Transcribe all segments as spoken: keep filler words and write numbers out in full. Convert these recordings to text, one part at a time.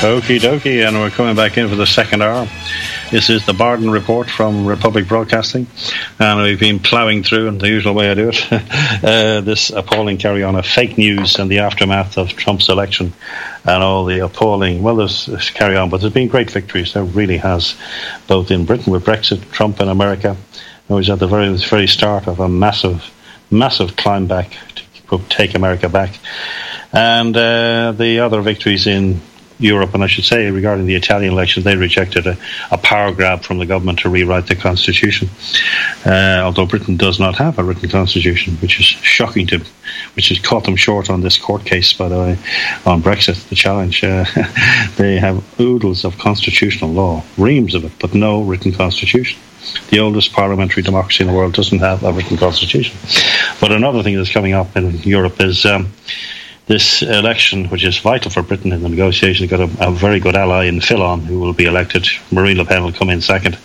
Okie dokie, and we're coming back in for the second hour. This is the Barden Report from Republic Broadcasting, and we've been ploughing through in the usual way I do it. uh, this appalling carry-on of fake news and the aftermath of Trump's election, and all the appalling, well, there's, there's carry-on, but there's been great victories. There really has, both in Britain with Brexit, Trump in America. It was at the very, very start of a massive, massive climb back to take America back. And uh, the other victories in Europe, and I should say regarding the Italian election, they rejected a, a power grab from the government to rewrite the constitution, uh, although Britain does not have a written constitution, which is shocking to, which has caught them short on this court case, by the way, on Brexit, the challenge. Uh, they have oodles of constitutional law, reams of it, but no written constitution. The oldest parliamentary democracy in the world doesn't have a written constitution. But another thing that's coming up in Europe is um, this election, which is vital for Britain in the negotiations. They've got a, a very good ally in Fillon, who will be elected. Marine Le Pen will come in second.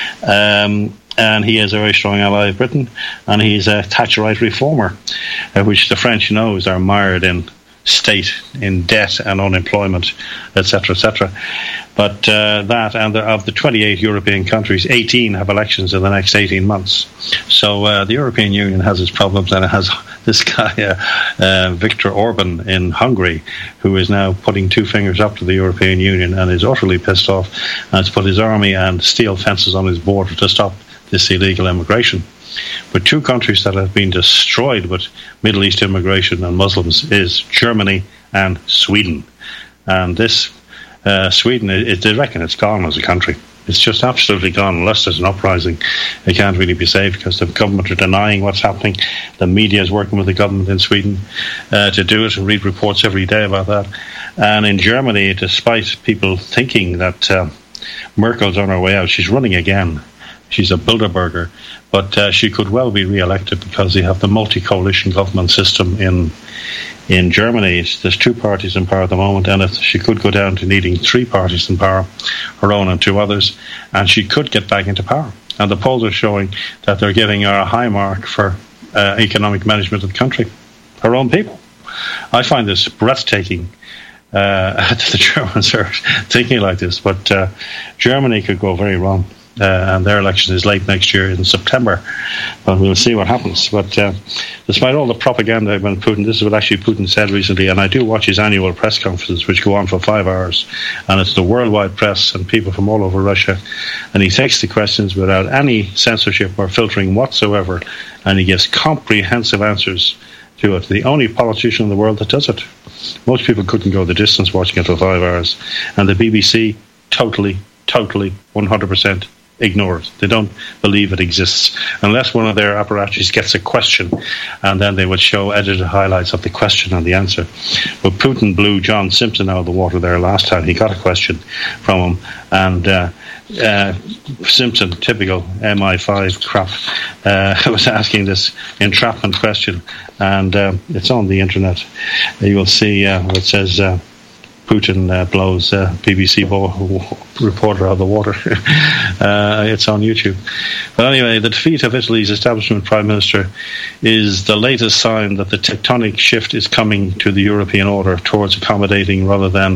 Um, and he is a very strong ally of Britain. And he's a Thatcherite reformer, uh, which the French knows are mired in state, in debt and unemployment, et cetera, et cetera. But uh, that, and the, of the twenty-eight European countries, eighteen have elections in the next eighteen months. So uh, the European Union has its problems, and it has this guy, uh, uh, Viktor Orban in Hungary, who is now putting two fingers up to the European Union and is utterly pissed off, and has put his army and steel fences on his border to stop this illegal immigration. But two countries that have been destroyed with Middle East immigration and Muslims is Germany and Sweden. And this uh, Sweden, it, they reckon it's gone as a country. It's just absolutely gone. Unless there's an uprising, it can't really be saved, because the government are denying what's happening. The media is working with the government in Sweden uh, to do it, and read reports every day about that. And in Germany, despite people thinking that uh, Merkel's on her way out, she's running again. She's a Bilderberger, but uh, she could well be re-elected, because they have the multi-coalition government system in in Germany. There's two parties in power at the moment, and if she could go down to needing three parties in power, her own and two others, and she could get back into power. And the polls are showing that they're giving her a high mark for uh, economic management of the country, her own people. I find this breathtaking. Uh, the Germans are thinking like this, but uh, Germany could go very wrong. Uh, and their election is late next year in September, but we'll see what happens. But uh, despite all the propaganda about Putin, this is what actually Putin said recently, and I do watch his annual press conferences, which go on for five hours, and it's the worldwide press and people from all over Russia, and he takes the questions without any censorship or filtering whatsoever, and he gives comprehensive answers to it. The only politician in the world that does it. Most people couldn't go the distance watching it for five hours, and the B B C totally, totally, one hundred percent ignore it. They don't believe it exists unless one of their apparatchiks gets a question, and then they would show edited highlights of the question and the answer. But Putin blew John Simpson out of the water there last time. He got a question from him, and uh, uh, Simpson, typical M I five crap, uh, was asking this entrapment question, and uh, it's on the internet. You will see uh, where it says uh, Putin uh, blows uh, B B C bo- reporter out of the water. uh, it's on YouTube. But anyway, the defeat of Italy's establishment prime minister is the latest sign that the tectonic shift is coming to the European order towards accommodating rather than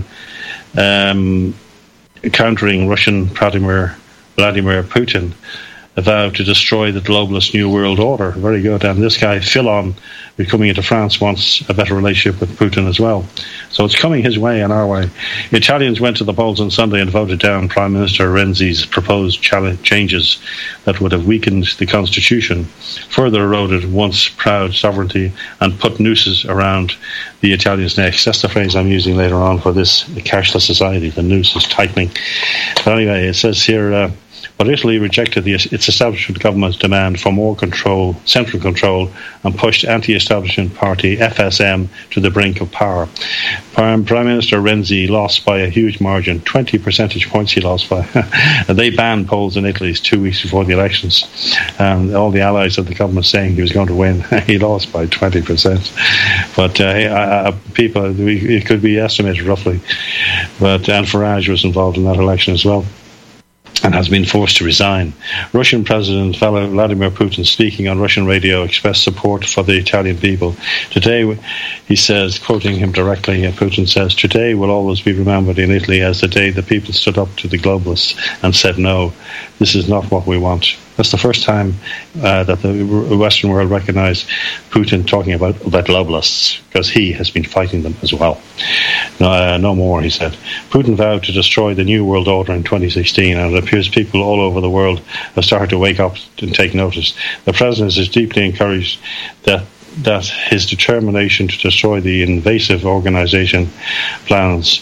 um, countering Russian Vladimir, Vladimir Putin, a vow to destroy the globalist new world order. Very good. And this guy, Fillon, who's coming into France, wants a better relationship with Putin as well. So it's coming his way and our way. Italians went to the polls on Sunday and voted down Prime Minister Renzi's proposed changes that would have weakened the constitution, further eroded once proud sovereignty, and put nooses around the Italians' necks. That's the phrase I'm using later on for this cashless society. The noose is tightening. But anyway, it says here... Uh, But Italy rejected the, its establishment government's demand for more control, central control, and pushed anti-establishment party F S M to the brink of power. Prime, Prime Minister Renzi lost by a huge margin, twenty percentage points he lost by. They banned polls in Italy two weeks before the elections, and all the allies of the government saying he was going to win. He lost by twenty percent. But uh, people, it could be estimated roughly. But and Farage was involved in that election as well. and has been forced to resign. Russian President Vladimir Putin, speaking on Russian radio, expressed support for the Italian people. Today, he says, quoting him directly, Putin says, "Today will always be remembered in Italy as the day the people stood up to the globalists and said, no, this is not what we want." That's the first time uh, that the Western world recognised Putin talking about the globalists, because he has been fighting them as well. No, uh, no more, he said. Putin vowed to destroy the New World Order in twenty sixteen, and it appears people all over the world have started to wake up and take notice. The president is deeply encouraged that that his determination to destroy the invasive organisation plans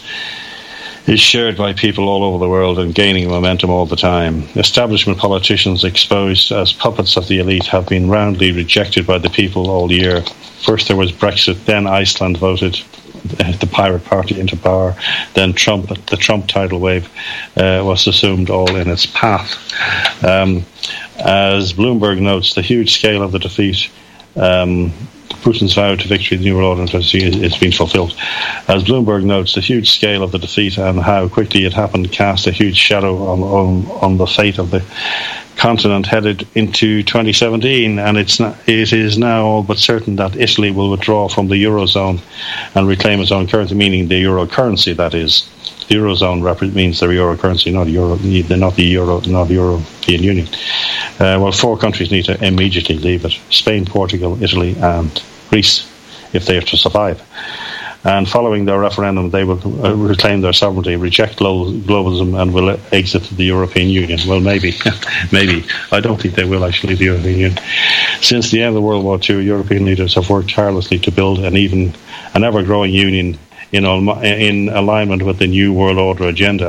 is shared by people all over the world and gaining momentum all the time. Establishment politicians exposed as puppets of the elite have been roundly rejected by the people all year. First there was Brexit, then Iceland voted the Pirate Party into power, then Trump, the Trump tidal wave uh, was assumed all in its path. Um, as Bloomberg notes, the huge scale of the defeat um, Putin's vow to victory in the New World Order has been fulfilled. As Bloomberg notes, the huge scale of the defeat and how quickly it happened cast a huge shadow on, on, on the fate of the continent headed into twenty seventeen, and it's not, it is now all but certain that Italy will withdraw from the Eurozone and reclaim its own currency, meaning the euro currency, that is. The Eurozone rep- means the euro currency, not Euro, not the Euro, not the European Union. Uh, well, four countries need to immediately leave it: Spain, Portugal, Italy, and Greece, if they are to survive. And following their referendum, they will uh, reclaim their sovereignty, reject glo- globalism, and will exit the European Union. Well, maybe, maybe. I don't think they will actually leave the European Union. Since the end of World War Two, European leaders have worked tirelessly to build an even, an ever-growing union in, al- in alignment with the New World Order agenda.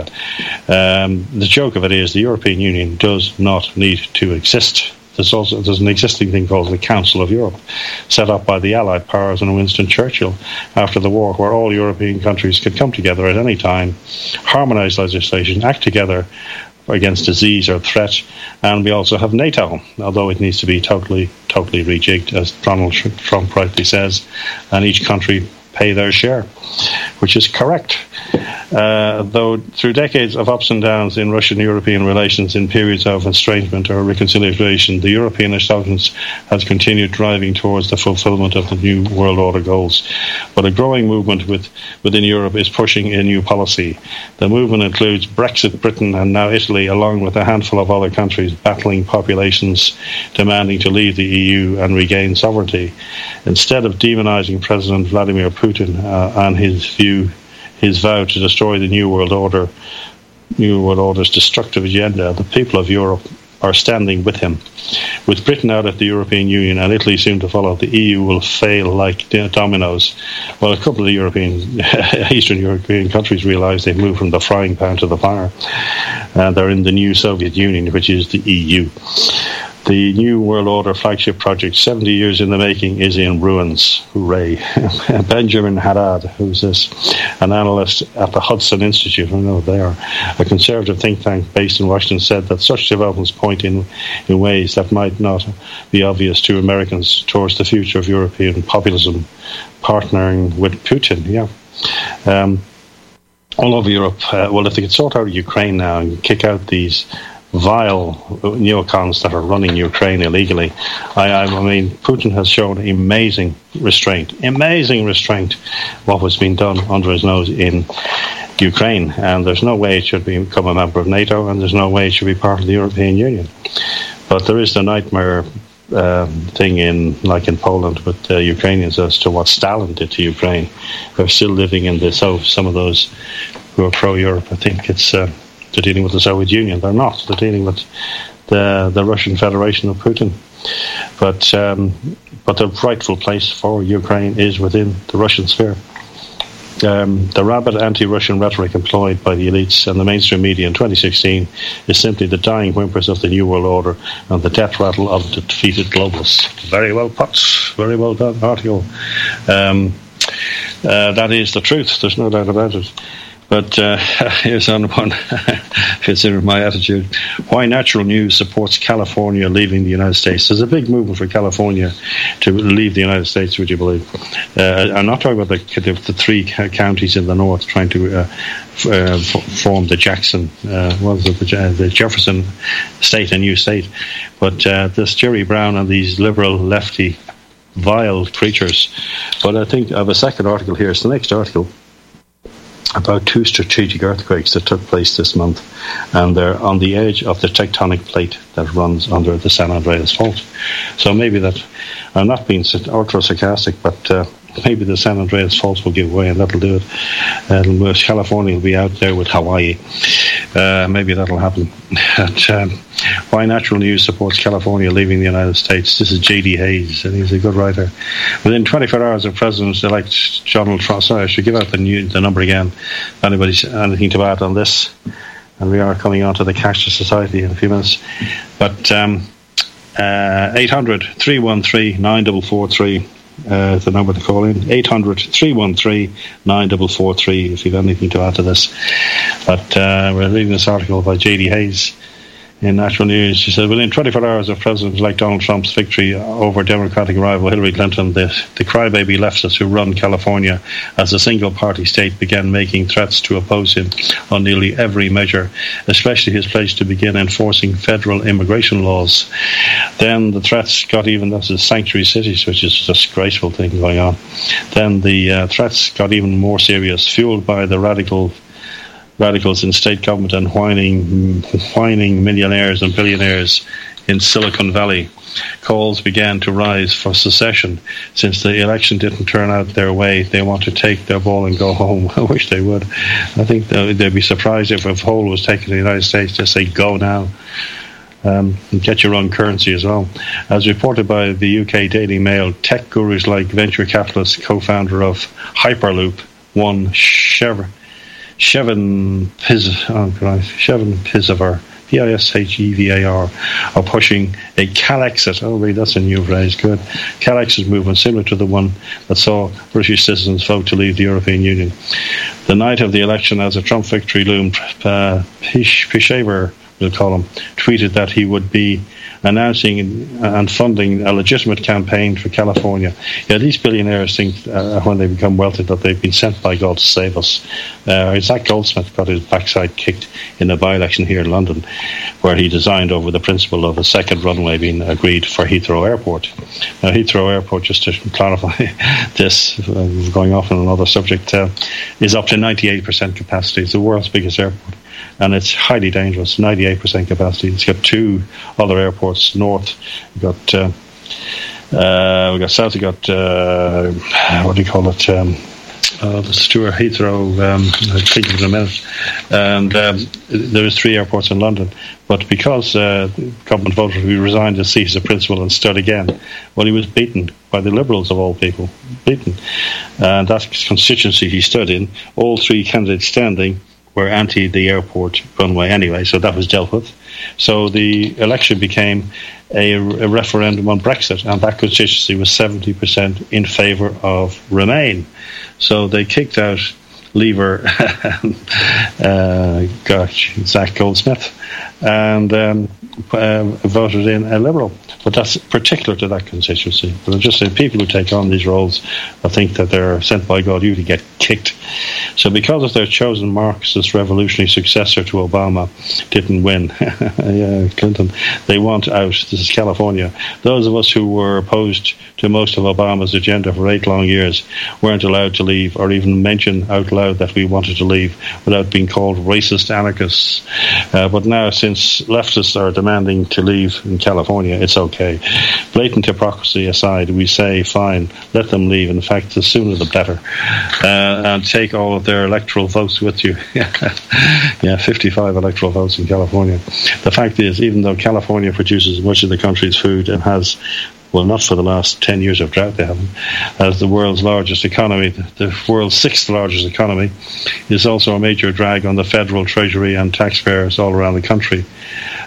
Um, the joke of it is the European Union does not need to exist. There's also there's an existing thing called the Council of Europe, set up by the Allied powers and Winston Churchill after the war, where all European countries could come together at any time, harmonise legislation, act together against disease or threat. And we also have NATO, although it needs to be totally, totally rejigged, as Donald Trump rightly says, and each country pay their share, which is correct. Uh, though through decades of ups and downs in Russian-European relations, in periods of estrangement or reconciliation, the European establishment has continued driving towards the fulfillment of the New World Order goals. But a growing movement with, within Europe is pushing a new policy. The movement includes Brexit Britain and now Italy, along with a handful of other countries battling populations demanding to leave the E U and regain sovereignty. Instead of demonising President Vladimir Putin uh, and his view his vow to destroy the New World Order, New World Order's destructive agenda, the people of Europe are standing with him. With Britain out of the European Union and Italy soon to follow, the E U will fail like dominoes. Well, a couple of European, Eastern European countries realise they've moved from the frying pan to the fire. Uh, they're in the new Soviet Union, which is the E U. The New World Order flagship project, seventy years in the making, is in ruins. Hooray. Benjamin Haddad, who's this, an analyst at the Hudson Institute, I know they are, a conservative think tank based in Washington, said that such developments point in, in ways that might not be obvious to Americans towards the future of European populism partnering with Putin. Yeah. Um, all over Europe, uh, well, if they could sort out Ukraine now and kick out these vile neocons that are running Ukraine illegally. I, I, I mean, Putin has shown amazing restraint, amazing restraint, what was being done under his nose in Ukraine, and there's no way it should become a member of NATO, and there's no way it should be part of the European Union. But there is the nightmare uh, thing in, like in Poland, with uh, Ukrainians as to what Stalin did to Ukraine. They're still living in this. So some of those who are pro-Europe, I think it's. Uh, They're dealing with the Soviet Union. They're not. They're dealing with the the Russian Federation of Putin. But um, but the rightful place for Ukraine is within the Russian sphere. Um, the rabid anti-Russian rhetoric employed by the elites and the mainstream media in twenty sixteen is simply the dying whimpers of the New World Order and the death rattle of the defeated globalists. Very well put. Very well done article. Um, uh, that is the truth. There's no doubt about it. But uh, here's on one, consider my attitude. Why Natural News supports California leaving the United States. There's a big movement for California to leave the United States, would you believe? Uh, I'm not talking about the, the, the three counties in the north trying to uh, f- uh, form the Jackson, uh, what was it, the, the Jefferson state, a new state. But uh, this Jerry Brown and these liberal, lefty, vile creatures. But I think I have a second article here. It's the next article about two strategic earthquakes that took place this month, and they're on the edge of the tectonic plate that runs under the San Andreas Fault. So maybe that, I'm not being ultra sarcastic, but uh, maybe the San Andreas Fault will give way, and that'll do it. And California will be out there with Hawaii. Uh, maybe that'll happen. And, um, why Natural News supports California leaving the United States. This is J D Hayes, and he's a good writer. Within twenty-four hours of President-elect Donald Trump, sorry, I should give out the, new, the number again. If anybody's anything to add on this, and we are coming on to the cashless society in a few minutes. But um, uh, eight hundred, three one three, nine four four three uh, is the number to call in. eight hundred, three one three, nine four four three if you have anything to add to this. But uh, we're reading this article by J D Hayes in Natural News. She said, within twenty-four hours of President-elect Donald Trump's victory over Democratic rival Hillary Clinton, the, the crybaby leftists who run California as a single-party state began making threats to oppose him on nearly every measure, especially his pledge to begin enforcing federal immigration laws. Then the threats got even, that's the sanctuary cities, which is a disgraceful thing going on. Then the uh, threats got even more serious, fueled by the radical radicals in state government and whining, whining millionaires and billionaires in Silicon Valley. Calls began to rise for secession. Since the election didn't turn out their way, they want to take their ball and go home. I wish they would. I think they'd be surprised if a poll was taken in the United States to say, go now. Um, and get your own currency as well. As reported by the U K Daily Mail, tech gurus like venture capitalist co-founder of Hyperloop, one Chev- Shevin Piz, oh, Shevin Pizavar, P I S H E V A R, are pushing a Calexit. Oh, really, that's a new phrase. Good. Calexit movement similar to the one that saw British citizens vote to leave the European Union. The night of the election, as a Trump victory loomed, uh, Pishaver, we'll call him, tweeted that he would be announcing and funding a legitimate campaign for California. Yeah, these billionaires think uh, when they become wealthy that they've been sent by God to save us. Uh, Zach Goldsmith got his backside kicked in a by-election here in London, where he designed over the principle of a second runway being agreed for Heathrow Airport. Now, Heathrow Airport, just to clarify this, uh, going off on another subject, uh, is up to ninety-eight percent capacity. It's the world's biggest airport, and it's highly dangerous, ninety-eight percent capacity. It's got two other airports north. We've got, uh, uh, we've got south, we've got, uh, what do you call it, um, uh, the Stuart Heathrow, um, I'll think of it in a minute. And um, there's three airports in London. But because uh, the government voted, he resigned his seat as a principal and stood again. Well, he was beaten by the Liberals of all people, beaten. And that constituency he stood in, all three candidates standing were anti the airport runway anyway, so that was dealt with. So the election became a, a referendum on Brexit, and that constituency was seventy percent in favour of Remain. So they kicked out Leaver, uh, gosh, Zach Goldsmith, and um, uh, voted in a Liberal. But that's particular to that constituency. But I'm just saying, people who take on these roles, I think that they're sent by God you to get kicked. So because of their chosen Marxist revolutionary successor to Obama didn't win, yeah, Clinton, they want out. This is California. Those of us who were opposed to most of Obama's agenda for eight long years weren't allowed to leave or even mention out loud that we wanted to leave without being called racist anarchists. Uh, but now, since leftists are demanding to leave in California, it's okay. Blatant hypocrisy aside, we say, fine, let them leave. In fact, the sooner the better. Uh, and take all of their electoral votes with you. Yeah, fifty-five electoral votes in California. The fact is, even though California produces much of the country's food and has, well, not for the last ten years of drought, they haven't, as the world's largest economy, the world's sixth largest economy, is also a major drag on the federal treasury and taxpayers all around the country.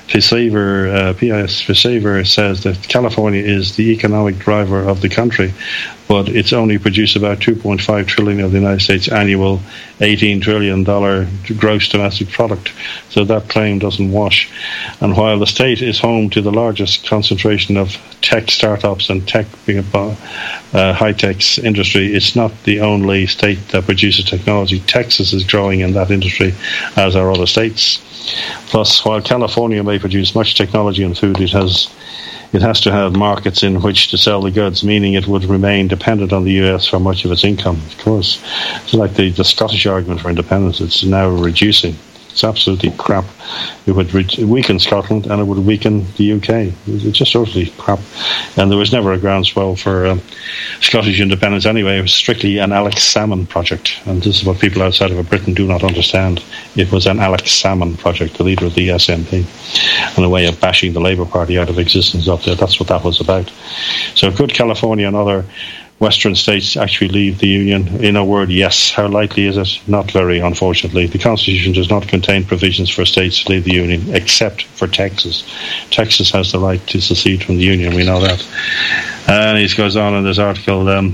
Fisaver, uh, P I S Fisaver says that California is the economic driver of the country, but it's only produced about two point five trillion of the United States annual eighteen trillion dollars gross domestic product. So that claim doesn't wash. And while the state is home to the largest concentration of tech startups and tech uh, high-tech industry, it's not the only state that produces technology. Texas is growing in that industry, as are other states. Plus, while California may produce much technology and food, it has it has to have markets in which to sell the goods, meaning it would remain dependent on the U S for much of its income. Of course, it's like the, the Scottish argument for independence. It's now reducing. It's absolutely crap. It would re- weaken Scotland and it would weaken the U K. It's just totally crap. And there was never a groundswell for um, Scottish independence anyway. It was strictly an Alex Salmond project. And this is what people outside of Britain do not understand. It was an Alex Salmond project, the leader of the S N P, and a way of bashing the Labour Party out of existence up there. That's what that was about. So could California and other Western states actually leave the Union? In a word, yes. How likely is it? Not very, unfortunately. The Constitution does not contain provisions for states to leave the Union, except for Texas. Texas has the right to secede from the Union, we know that. And he goes on in this article, um,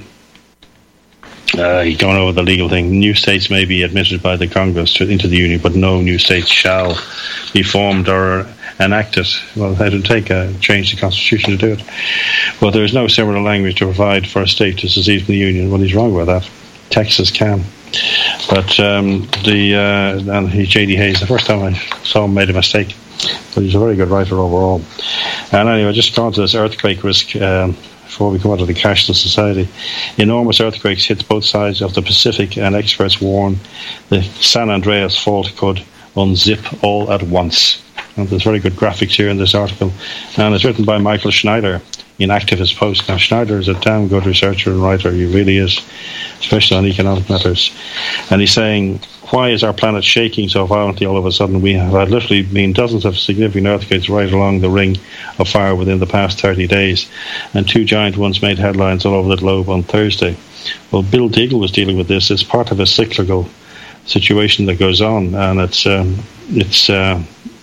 uh, he's going over the legal thing. New states may be admitted by the Congress to, into the Union, but no new states shall be formed or enacted. Well, it would take a change the Constitution to do it. But there is no similar language to provide for a state to secede from the Union. Well, he's wrong with that. Texas can. But um, the uh, and he, J D Hayes, the first time I saw him, made a mistake. But he's a very good writer overall. And anyway, just going to this earthquake risk um, before we come out of the cashless society. Enormous earthquakes hit both sides of the Pacific, and experts warn the San Andreas fault could unzip all at once. And there's very good graphics here in this article. And it's written by Michael Schneider in Activist Post. Now, Schneider is a damn good researcher and writer. He really is, especially on economic matters. And he's saying, why is our planet shaking so violently all of a sudden? We have had literally been dozens of significant earthquakes right along the ring of fire within the past thirty days. And two giant ones made headlines all over the globe on Thursday. Well, Bill Deagle was dealing with this. It's part of a cyclical situation that goes on. And it's... Um, it's uh,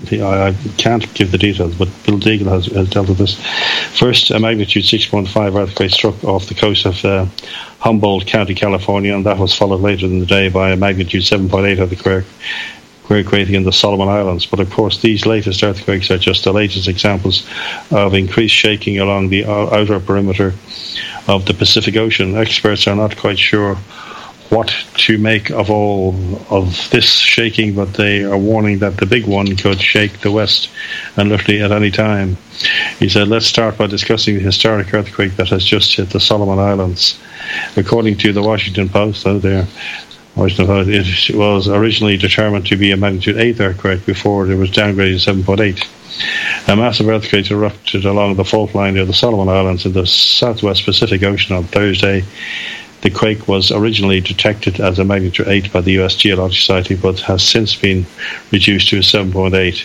I can't give the details, but Bill Deagle has, has dealt with this. First, a magnitude six point five earthquake struck off the coast of uh, Humboldt County, California, and that was followed later in the day by a magnitude seven point eight earthquake creating in the Solomon Islands. But of course, these latest earthquakes are just the latest examples of increased shaking along the outer perimeter of the Pacific Ocean. Experts are not quite sure what to make of all of this shaking, but they are warning that the big one could shake the West, and literally at any time. He said, let's start by discussing the historic earthquake that has just hit the Solomon Islands. According to the Washington Post, oh there, Washington Post, it was originally determined to be a magnitude eight earthquake before it was downgraded to seven point eight. A massive earthquake erupted along the fault line near the Solomon Islands in the southwest Pacific Ocean on Thursday. The quake was originally detected as a magnitude eight by the U S Geological Society, but has since been reduced to a seven point eight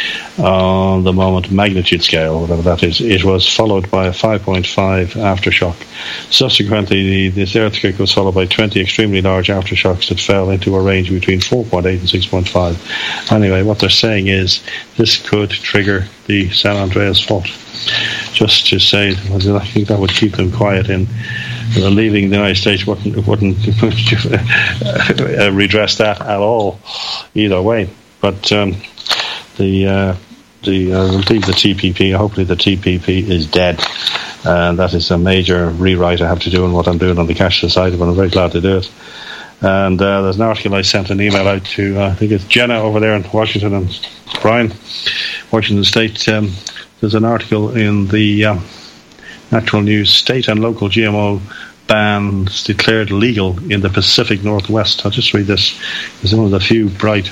on the moment magnitude scale, whatever that is. It was followed by a five point five aftershock. Subsequently, the, this earthquake was followed by twenty extremely large aftershocks that fell into a range between four point eight and six point five. Anyway, what they're saying is this could trigger the San Andreas fault. Just to say, I think that would keep them quiet in Uh, leaving the United States wouldn't, wouldn't uh, redress that at all, either way. But um, the uh, the uh, we'll leave the T P P. Hopefully, the T P P is dead, and that is a major rewrite I have to do in what I'm doing on the cash society. But I'm very glad to do it. And uh, there's an article I sent an email out to. Uh, I think it's Jenna over there in Washington and Brian, Washington State. Um, there's an article in the Uh, Natural News, state and local G M O bans declared legal in the Pacific Northwest. I'll just read this. It's one of the few bright,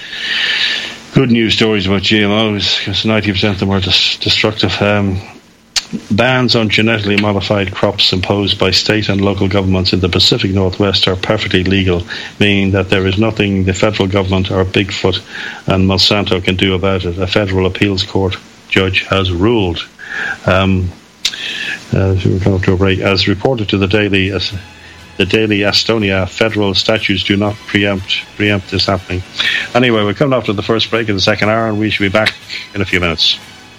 good news stories about G M Os, because ninety percent of them are dis- destructive. Um, bans on genetically modified crops imposed by state and local governments in the Pacific Northwest are perfectly legal, meaning that there is nothing the federal government or Bigfoot and Monsanto can do about it. A federal appeals court judge has ruled. Um, Uh, we're coming up to a break. As reported to the Daily the Daily Estonia, federal statutes do not preempt preempt this happening. Anyway, we're coming after the first break in the second hour, and we should be back in a few minutes.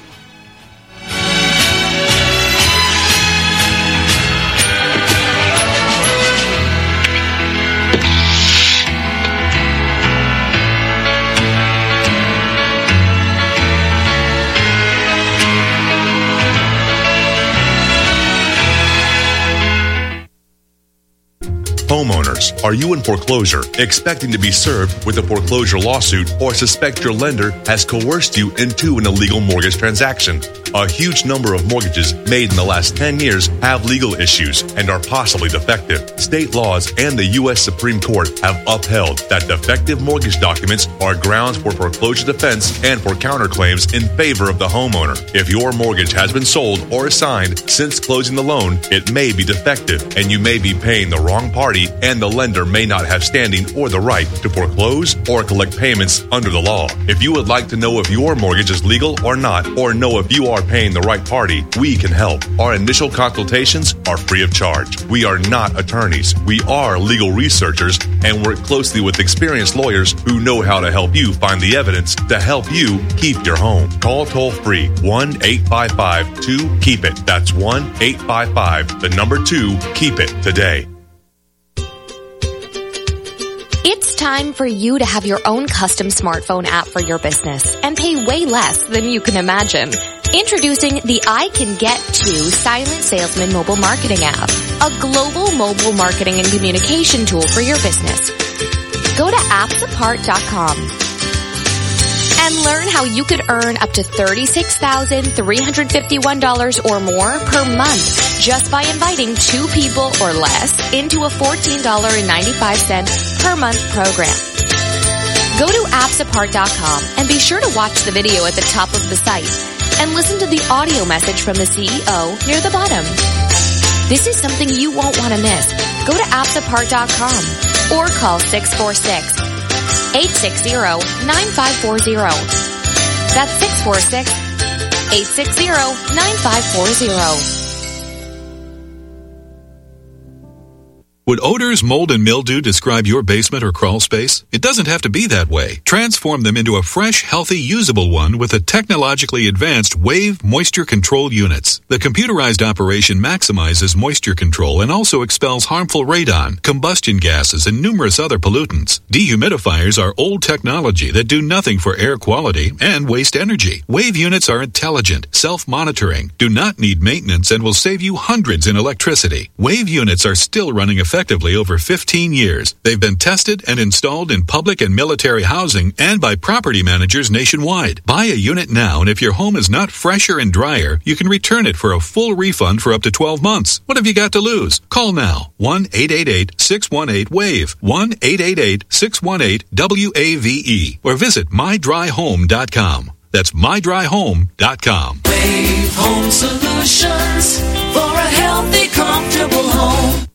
Homeowners, are you in foreclosure, expecting to be served with a foreclosure lawsuit, or suspect your lender has coerced you into an illegal mortgage transaction? A huge number of mortgages made in the last ten years have legal issues and are possibly defective. State laws and the U S Supreme Court have upheld that defective mortgage documents are grounds for foreclosure defense and for counterclaims in favor of the homeowner. If your mortgage has been sold or assigned since closing the loan, it may be defective and you may be paying the wrong party, and the lender may not have standing or the right to foreclose or collect payments under the law. If you would like to know if your mortgage is legal or not, or know if you are paying the right party, we can help. Our initial consultations are free of charge. We are not attorneys. We are legal researchers and work closely with experienced lawyers who know how to help you find the evidence to help you keep your home. Call toll free one eight five five two keep it. That's one eight five five, the number two, keep it today. It's time for you to have your own custom smartphone app for your business and pay way less than you can imagine. Introducing the I Can Get To Silent Salesman mobile marketing app, a global mobile marketing and communication tool for your business. Go to apps apart dot com and learn how you could earn up to thirty-six thousand three hundred fifty-one dollars or more per month just by inviting two people or less into a fourteen dollars and ninety-five cents per month program. Go to apps apart dot com and be sure to watch the video at the top of the site and listen to the audio message from the C E O near the bottom. This is something you won't want to miss. Go to apps apart dot com or call six four six, eight six zero, nine five four zero. That's six four six, eight six zero, nine five four zero. Would odors, mold, and mildew describe your basement or crawl space? It doesn't have to be that way. Transform them into a fresh, healthy, usable one with the technologically advanced Wave Moisture Control Units. The computerized operation maximizes moisture control and also expels harmful radon, combustion gases, and numerous other pollutants. Dehumidifiers are old technology that do nothing for air quality and waste energy. Wave units are intelligent, self-monitoring, do not need maintenance, and will save you hundreds in electricity. Wave units are still running effectively effectively over fifteen years. They've been tested and installed in public and military housing and by property managers nationwide. Buy a unit now, and if your home is not fresher and drier, you can return it for a full refund for up to twelve months. What have you got to lose? Call now. one eight eight eight, six one eight, WAVE. one eight eight eight, six one eight, W A V E. Or visit my dry home dot com. That's my dry home dot com. Wave Home Solutions for a healthy, comfortable home.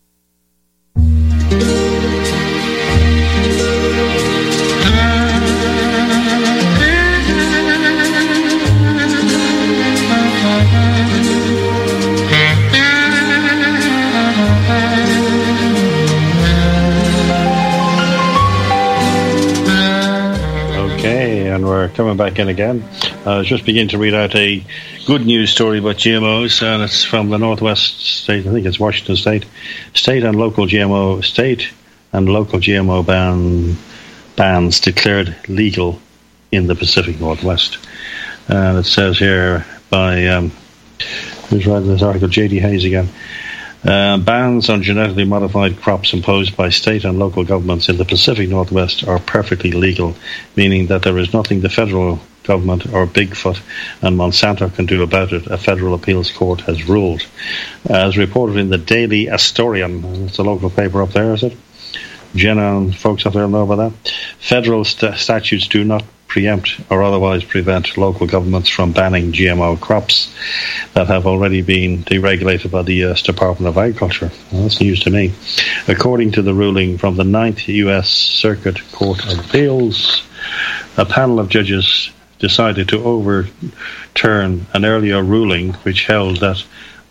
And we're coming back in again. I was just beginning to read out a good news story about G M Os, and it's from the Northwest state. I think it's Washington State. State and local G M O state and local G M O ban bans declared legal in the Pacific Northwest. And it says here by um, who's writing this article? J D Hayes again. Uh, bans on genetically modified crops imposed by state and local governments in the Pacific Northwest are perfectly legal, meaning that there is nothing the federal government or Bigfoot and Monsanto can do about it. A federal appeals court has ruled. As reported in the Daily Astorian, it's a local paper up there, is it? Jenna and folks up there know about that. Federal st- statutes do not preempt or otherwise prevent local governments from banning G M O crops that have already been deregulated by the U S Department of Agriculture. Well, that's news to me. According to the ruling from the Ninth U S Circuit Court of Appeals, a panel of judges decided to overturn an earlier ruling which held that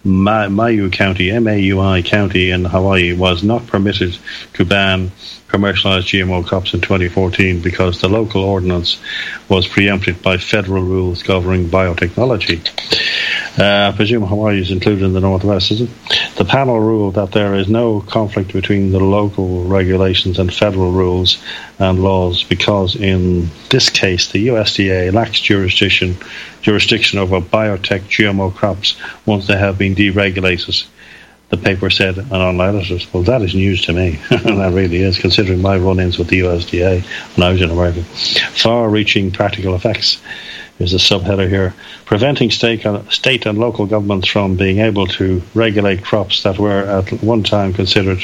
Ma- Maui County, M A U I County in Hawaii, was not permitted to ban commercialized G M O crops in twenty fourteen because the local ordinance was preempted by federal rules governing biotechnology. Uh, I presume Hawaii is included in the Northwest, is it? The panel ruled that there is no conflict between the local regulations and federal rules and laws because in this case the U S D A lacks jurisdiction jurisdiction over biotech G M O crops once they have been deregulated, the paper said, and unedited. Well, that is news to me. That really is, considering my run-ins with the U S D A when I was in America. Far-reaching practical effects is the subheader here. Preventing state, state and local governments from being able to regulate crops that were at one time considered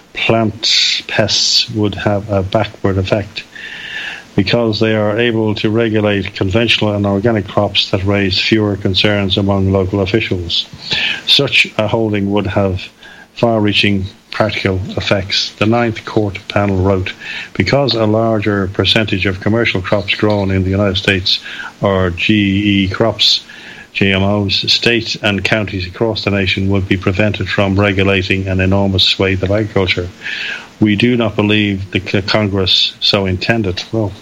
plant pests would have a backward effect because they are able to regulate conventional and organic crops that raise fewer concerns among local officials. Such a holding would have far-reaching practical effects. The Ninth Court panel wrote, because a larger percentage of commercial crops grown in the United States are G E crops, G M Os, states and counties across the nation would be prevented from regulating an enormous swathe of agriculture. We do not believe the Congress so intended. Well,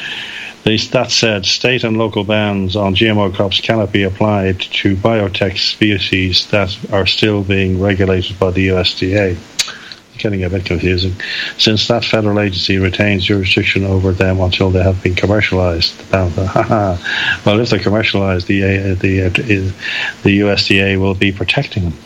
that said, state and local bans on G M O crops cannot be applied to biotech species that are still being regulated by the U S D A. It's getting a bit confusing, since that federal agency retains jurisdiction over them until they have been commercialized. Well, if they're commercialized, the, the, the U S D A will be protecting them.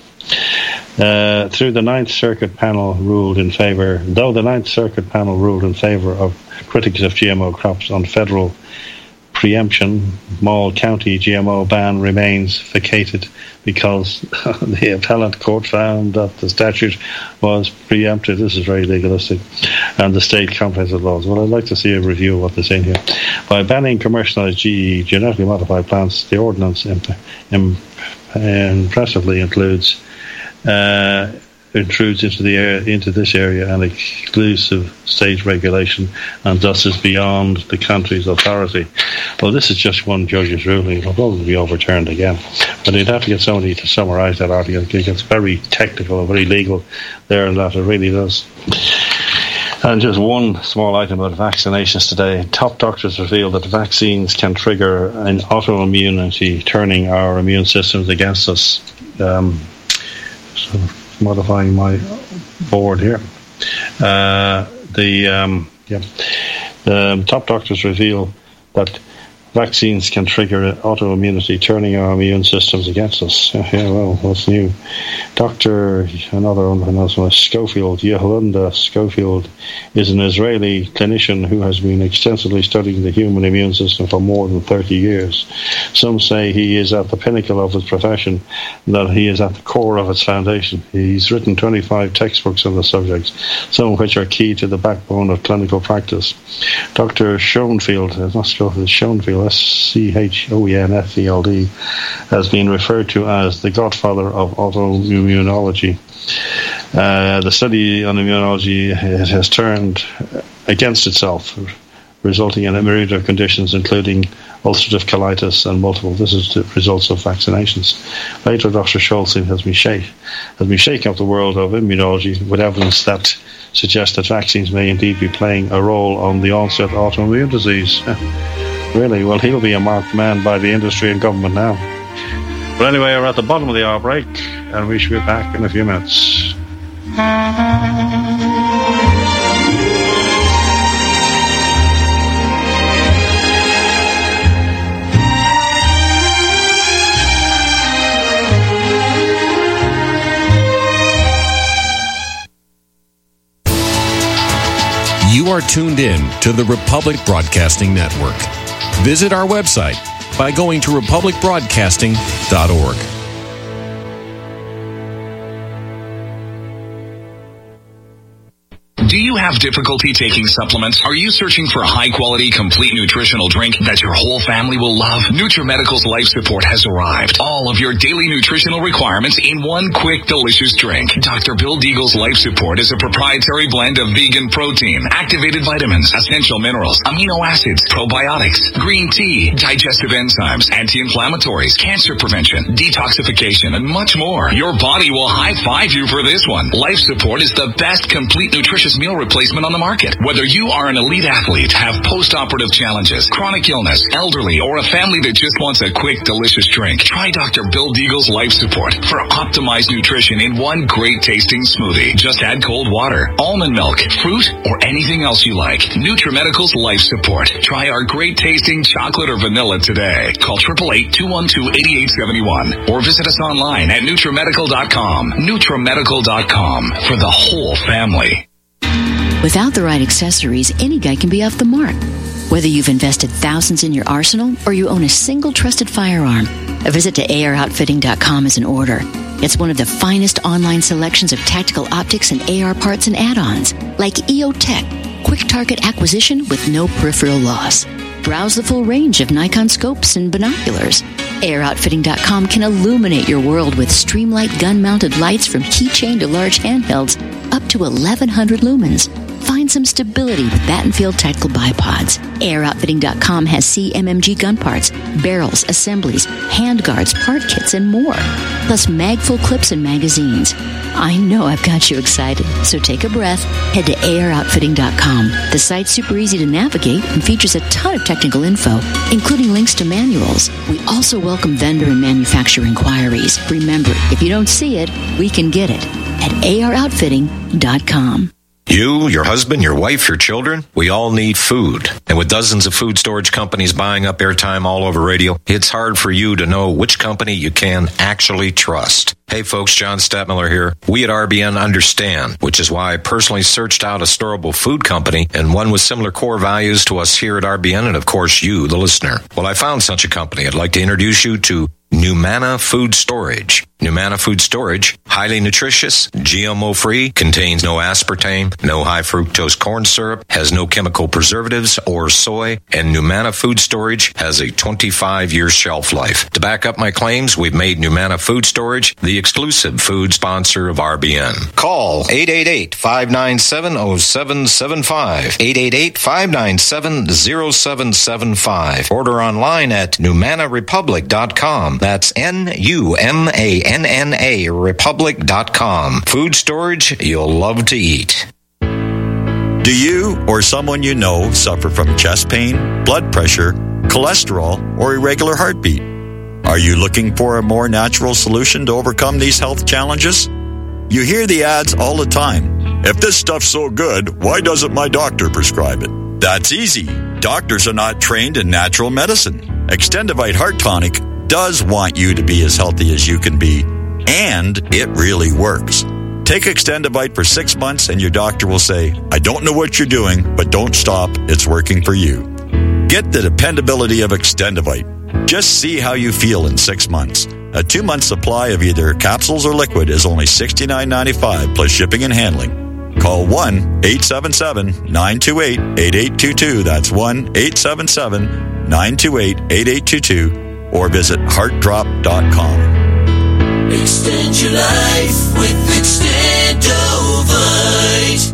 Uh, through the Ninth Circuit panel ruled in favour, though the Ninth Circuit panel ruled in favour of critics of G M O crops on federal preemption, Mall County G M O ban remains vacated because the appellate court found that the statute was preempted. This is very legalistic. And the state comprehensive laws. Well, I'd like to see a review of what they're saying here. By banning commercialized G E, genetically modified plants, the ordinance imp- imp- impressively includes uh, intrudes into the area, into this area an exclusive state regulation, and thus is beyond the country's authority. Well, this is just one judge's ruling. It will probably be overturned again. But you'd have to get somebody to summarise that article. It gets very technical and very legal there, and that it really does. And just one small item about vaccinations today. Top doctors reveal that vaccines can trigger an autoimmunity, turning our immune systems against us. Um, so modifying my board here. Uh, the um, yeah, the top doctors reveal that vaccines can trigger autoimmunity, turning our immune systems against us. Yeah, well, what's new? Doctor, another one, Schofield, Yeholunda Schofield, is an Israeli clinician who has been extensively studying the human immune system for more than thirty years. Some say he is at the pinnacle of his profession, that he is at the core of its foundation. He's written twenty-five textbooks on the subject, some of which are key to the backbone of clinical practice. Doctor Schoenfield, not Schofield, Schoenfield, S C H O E N F E L D, has been referred to as the godfather of autoimmunology. Uh, the study on immunology has turned against itself, resulting in a myriad of conditions, including ulcerative colitis and multiple. This is the results of vaccinations. Later, Doctor Scholzin has been shake, has been shaking up the world of immunology with evidence that suggests that vaccines may indeed be playing a role on the onset of autoimmune disease. Really? Well, he'll be a marked man by the industry and government now. But anyway, we're at the bottom of the hour break, and we should be back in a few minutes. You are tuned in to the Republic Broadcasting Network. Visit our website by going to republic broadcasting dot org. Do you have difficulty taking supplements? Are you searching for a high-quality, complete nutritional drink that your whole family will love? NutriMedical's Life Support has arrived. All of your daily nutritional requirements in one quick, delicious drink. Doctor Bill Deagle's Life Support is a proprietary blend of vegan protein, activated vitamins, essential minerals, amino acids, probiotics, green tea, digestive enzymes, anti-inflammatories, cancer prevention, detoxification, and much more. Your body will high-five you for this one. Life Support is the best complete nutritious meal replacement on the market. Whether you are an elite athlete, have post-operative challenges, chronic illness, elderly, or a family that just wants a quick, delicious drink, try Doctor Bill Deagle's Life Support for optimized nutrition in one great tasting smoothie. Just add cold water, almond milk, fruit, or anything else you like. NutriMedical's Life Support. Try our great tasting chocolate or vanilla today. Call eight eight eight, two one two, eight eight seven one or visit us online at NutriMedical dot com. NutriMedical dot com for the whole family. Without the right accessories, any guy can be off the mark. Whether you've invested thousands in your arsenal or you own a single trusted firearm, a visit to A R outfitting dot com is in order. It's one of the finest online selections of tactical optics and A R parts and add-ons, like E O Tech, quick target acquisition with no peripheral loss. Browse the full range of Nikon scopes and binoculars. A R outfitting dot com can illuminate your world with Streamlight gun-mounted lights from keychain to large handhelds up to eleven hundred lumens. Find some stability with Battenfield Tactical Bipods. A R outfitting dot com has C M M G gun parts, barrels, assemblies, handguards, part kits, and more. Plus mag-full clips and magazines. I know I've got you excited, so take a breath. Head to A R outfitting dot com. The site's super easy to navigate and features a ton of technical info, including links to manuals. We also welcome vendor and manufacturer inquiries. Remember, if you don't see it, we can get it at A R outfitting dot com. You, your husband, your wife, your children, we all need food. And with dozens of food storage companies buying up airtime all over radio, it's hard for you to know which company you can actually trust. Hey folks, John Stadtmiller here. We at R B N understand, which is why I personally searched out a storable food company and one with similar core values to us here at R B N and of course you, the listener. Well, I found such a company. I'd like to introduce you to Numana Food Storage. Numana Food Storage, highly nutritious, G M O-free, contains no aspartame, no high fructose corn syrup, has no chemical preservatives or soy, and Numana Food Storage has a twenty-five year shelf life. To back up my claims, we've made Numana Food Storage the exclusive food sponsor of R B N. Call eight eight eight, five nine seven, zero seven seven five, eight eight eight, five nine seven, zero seven seven five. Order online at Numana Republic dot com. That's N U M A N N A Republic dot com. Food storage you'll love to eat. Do you or someone you know suffer from chest pain, blood pressure, cholesterol, or irregular heartbeat? Are you looking for a more natural solution to overcome these health challenges? You hear the ads all the time. If this stuff's so good, why doesn't my doctor prescribe it? That's easy. Doctors are not trained in natural medicine. Extendivite Heart Tonic does want you to be as healthy as you can be, and it really works. Take Extendivite for six months and your doctor will say, I don't know what you're doing, but don't stop. It's working for you. Get the dependability of Extendivite. Just see how you feel in six months. A two-month supply of either capsules or liquid is only sixty-nine ninety-five plus shipping and handling. Call one eight seven seven, nine two eight, eight eight two two. That's one eight seven seven, nine two eight, eight eight two two. Or visit heart drop dot com. Extend your life with Extendovite.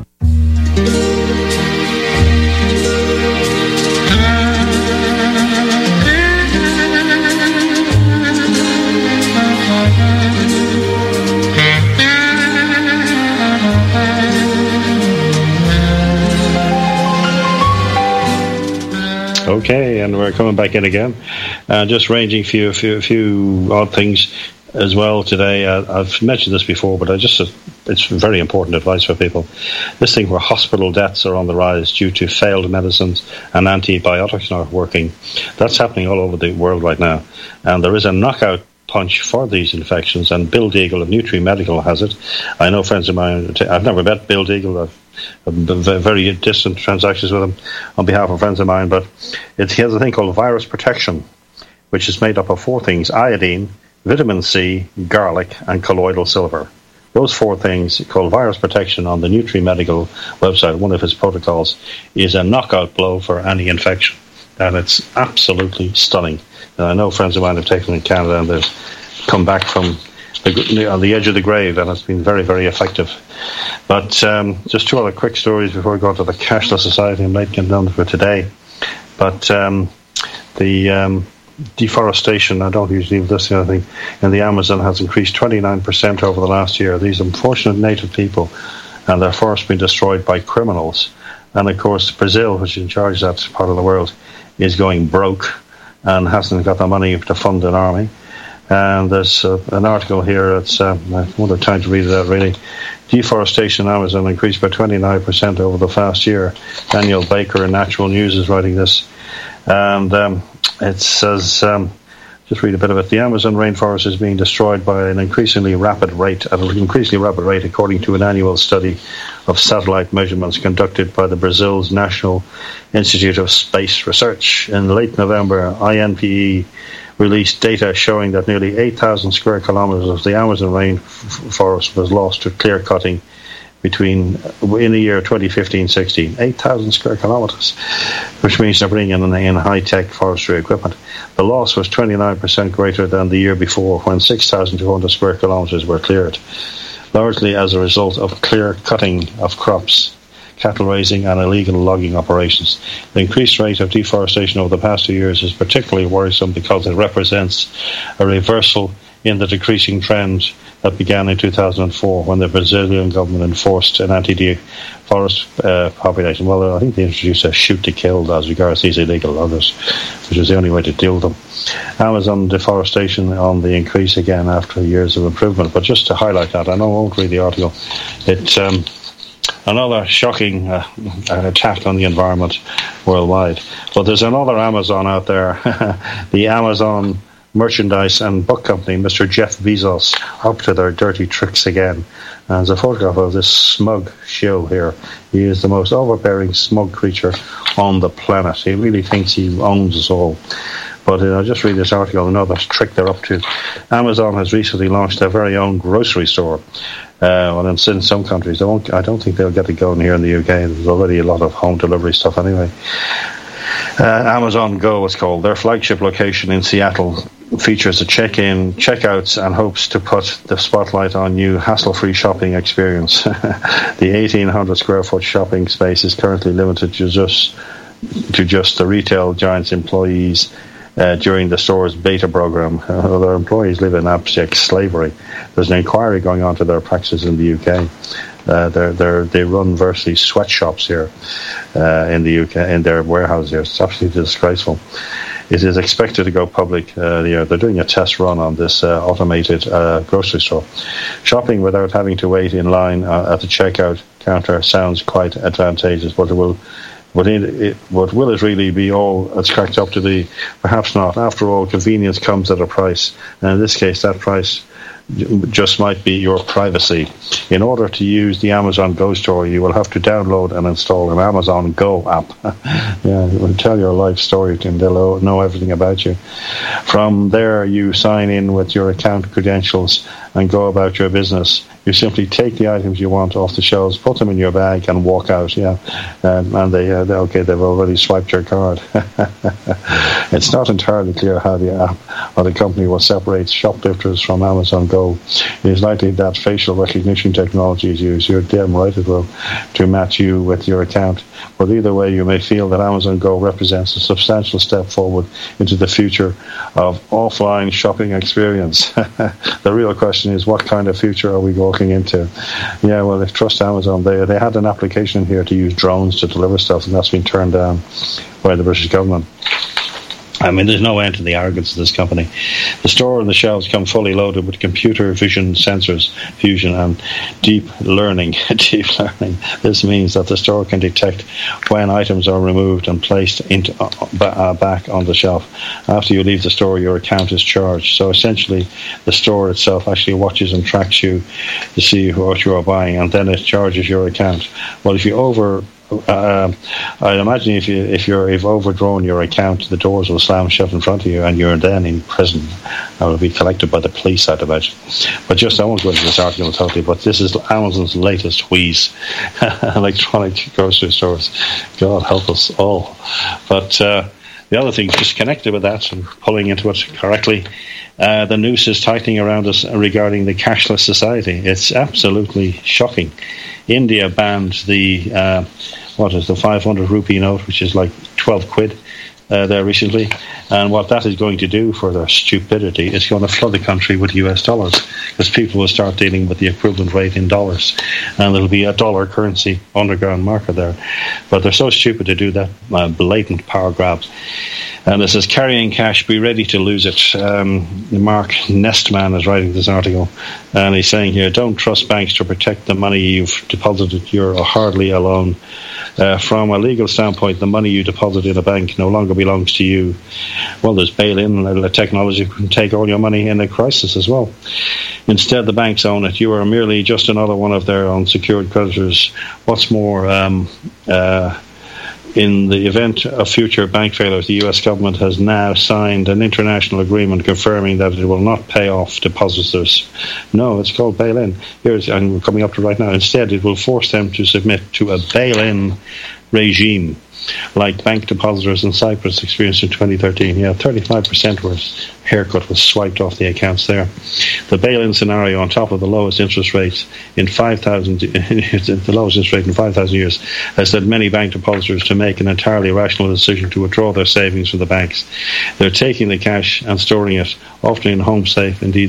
Okay, and we're coming back in again. Uh, just ranging a few, few, few odd things as well today. Uh, I've mentioned this before, but I just uh, it's very important advice for people. This thing where hospital deaths are on the rise due to failed medicines and antibiotics not working. That's happening all over the world right now. And there is a knockout punch for these infections, and Bill Deagle of NutriMedical has it. I know friends of mine, I've never met Bill Deagle, I've very distant transactions with him on behalf of friends of mine, but it, he has a thing called virus protection, which is made up of four things: iodine, vitamin C, garlic, and colloidal silver. those four things called virus protection on the Nutri Medical website, one of his protocols, is a knockout blow for any infection. And it's absolutely stunning. And I know friends of mine have taken it in Canada and they've come back from the, on the edge of the grave, and it's been very, very effective. But um, just two other quick stories before we go to the cashless society and might get done for today. But um, the um, deforestation, I don't usually do this kind of thing, in the Amazon has increased twenty-nine percent over the last year. These unfortunate native people and their forests being destroyed by criminals. And of course, Brazil, which is in charge of that part of the world, is going broke and hasn't got the money to fund an army. And there's uh, an article here, it's, uh, I won't have time to read it out really. Deforestation in Amazon increased by twenty-nine percent over the past year. Daniel Baker in Natural News is writing this. And um, it says, um, just read a bit of it. The Amazon rainforest is being destroyed by an increasingly rapid rate, at an increasingly rapid rate, according to an annual study of satellite measurements conducted by the Brazil's National Institute of Space Research. In late November, I N P E released data showing that nearly eight thousand square kilometers of the Amazon rainforest was lost to clear cutting between in the year twenty fifteen sixteen. eight thousand square kilometers, which means they're bringing in, in high-tech forestry equipment. The loss was twenty-nine percent greater than the year before, when six thousand two hundred square kilometers were cleared, largely as a result of clear cutting of crops, cattle raising and illegal logging operations. The increased rate of deforestation over the past two years is particularly worrisome because it represents a reversal in the decreasing trend that began in two thousand four when the Brazilian government enforced an anti-deforest uh, population. Well, I think they introduced a shoot to kill as regards these illegal loggers, which was the only way to deal with them. Amazon deforestation on the increase again after years of improvement. But just to highlight that, I know I won't read the article, it um, another shocking uh, attack on the environment worldwide. But there's another Amazon out there, the Amazon merchandise and book company, Mister Jeff Bezos, up to their dirty tricks again. And there's a photograph of this smug shill here. He is the most overbearing, smug creature on the planet. He really thinks he owns us all. But uh, I'll just read this article, another trick they're up to. Amazon has recently launched their very own grocery store. Uh, well, in some countries, they won't, I don't think they'll get it going here in the U K. There's already a lot of home delivery stuff anyway. Uh, Amazon Go is called. Their flagship location in Seattle features a check-in, checkouts, and hopes to put the spotlight on new hassle-free shopping experience. The eighteen hundred square foot shopping space is currently limited to just to just the retail giant's employees uh, during the store's beta program. Uh, their employees live in abject slavery. There's an inquiry going on to their practices in the U K. Uh, they're, they're, they run virtually sweatshops here uh, in the U K, in their warehouse here. It's absolutely disgraceful. It is expected to go public. Uh, they're doing a test run on this uh, automated uh, grocery store. Shopping without having to wait in line uh, at the checkout counter sounds quite advantageous, but it will, but it, it, what will it really be all it's cracked up to be? Perhaps not. After all, convenience comes at a price, and in this case, that price just might be your privacy. In order to use the Amazon Go store, you will have to download and install an Amazon Go app. Yeah, it will tell your life story and they'll know everything about you. From there, you sign in with your account credentials and go about your business. You simply take the items you want off the shelves, put them in your bag, and walk out. Yeah, um, and they, uh, they okay, they've already swiped your card. It's not entirely clear how the app or the company will separate shoplifters from Amazon Go. It is likely that facial recognition technology is used. You're damn right it will, to match you with your account. But either way, you may feel that Amazon Go represents a substantial step forward into the future of offline shopping experience. The real question is, what kind of future are we walking into? Yeah, well, if trust Amazon, they they had an application here to use drones to deliver stuff, and that's been turned down by the British government. I mean, there's no end to the arrogance of this company. The store and the shelves come fully loaded with computer vision sensors, fusion, and deep learning. Deep learning. This means that the store can detect when items are removed and placed into, uh, uh, back on the shelf. After you leave the store, your account is charged. So essentially, the store itself actually watches and tracks you to see what you are buying, and then it charges your account. Well, if you over uh, I imagine if you if you're if overdrawn your account, the doors will slam shut in front of you, and you're then in prison. That will be collected by the police, I'd imagine. But just I won't go into this article totally. But this is Amazon's latest wheeze: electronic grocery stores. God help us all. But uh, the other thing, just connected with that and pulling into it correctly. Uh, the noose is tightening around us regarding the cashless society. It's absolutely shocking. India banned the, uh, what is the five hundred rupee note, which is like twelve quid uh, there recently. And what that is going to do for their stupidity is going to flood the country with U S dollars, because people will start dealing with the equivalent rate in dollars. And there'll be a dollar currency underground market there. But they're so stupid to do that uh, blatant power grab. And it says, carrying cash, be ready to lose it. Um, Mark Nestman is writing this article, and he's saying here, don't trust banks to protect the money you've deposited. You're hardly alone. Uh, from a legal standpoint, the money you deposit in a bank no longer belongs to you. Well, there's bail-in uh, technology can take all your money in a crisis as well. Instead, the banks own it. You are merely just another one of their unsecured creditors. What's more, um, uh, in the event of future bank failures, the U S government has now signed an international agreement confirming that it will not pay off depositors. No, it's called bail-in. Here's, and we're coming up to right now. Instead, it will force them to submit to a bail-in regime, like bank depositors in Cyprus experienced in twenty thirteen. Yeah, thirty-five percent was haircut was swiped off the accounts there. The bail-in scenario, on top of the lowest interest rates in five thousand, the lowest interest rate in five thousand years, has led many bank depositors to make an entirely rational decision to withdraw their savings from the banks. They're taking the cash and storing it, often in home safe. Indeed,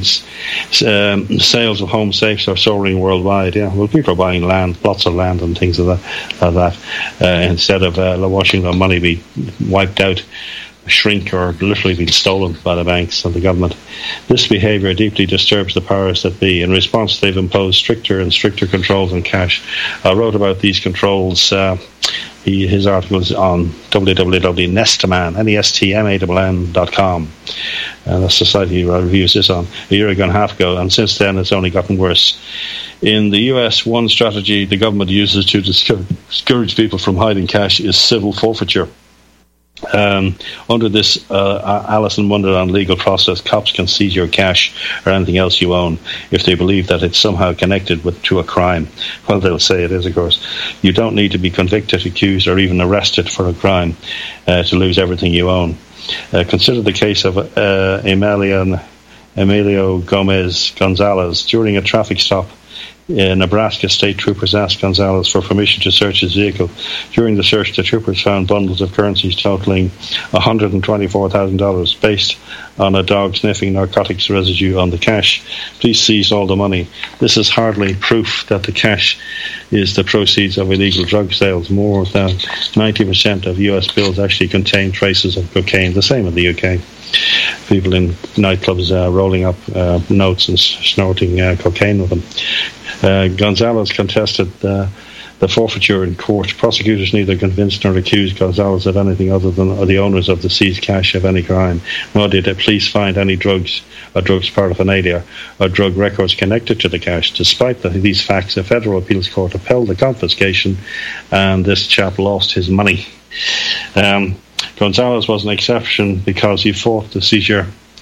um, sales of home safes are soaring worldwide. Yeah, well, people are buying land, plots of land, and things like that, like that uh, instead of uh, watching their money be wiped out, shrink, or literally being stolen by the banks and the government. This behaviour deeply disturbs the powers that be. In response, they've imposed stricter and stricter controls on cash. I wrote about these controls. Uh, he, his article is on w w w dot nestman, N E S T M A N N dot com. And that's the site he reviews this on a year ago and a half ago, and since then it's only gotten worse. In the U S, one strategy the government uses to discourage people from hiding cash is civil forfeiture. Um, under this uh, Alice in Wonderland legal process, cops can seize your cash or anything else you own if they believe that it's somehow connected with to a crime. Well, they'll say it is, of course. You don't need to be convicted, accused, or even arrested for a crime uh, to lose everything you own. Uh, consider the case of uh, Emilian, Emilio Gomez Gonzalez. During a traffic stop, Uh, Nebraska state troopers asked Gonzalez for permission to search his vehicle. During the search, the troopers found bundles of currencies totaling one hundred twenty-four thousand dollars based on a dog sniffing narcotics residue on the cash. Police seized all the money. This is hardly proof that the cash is the proceeds of illegal drug sales. More than ninety percent of U S bills actually contain traces of cocaine, the same in the U K. People in nightclubs uh, rolling up uh, notes and snorting uh, cocaine with them. Uh, Gonzalez contested uh, the forfeiture in court. Prosecutors neither convinced nor accused Gonzalez of anything other than the owners of the seized cash of any crime. Nor did the police find any drugs or drugs paraphernalia or drug records connected to the cash. Despite the, these facts, a federal appeals court upheld the confiscation, and this chap lost his money. Um, Gonzalez was an exception because he fought the seizure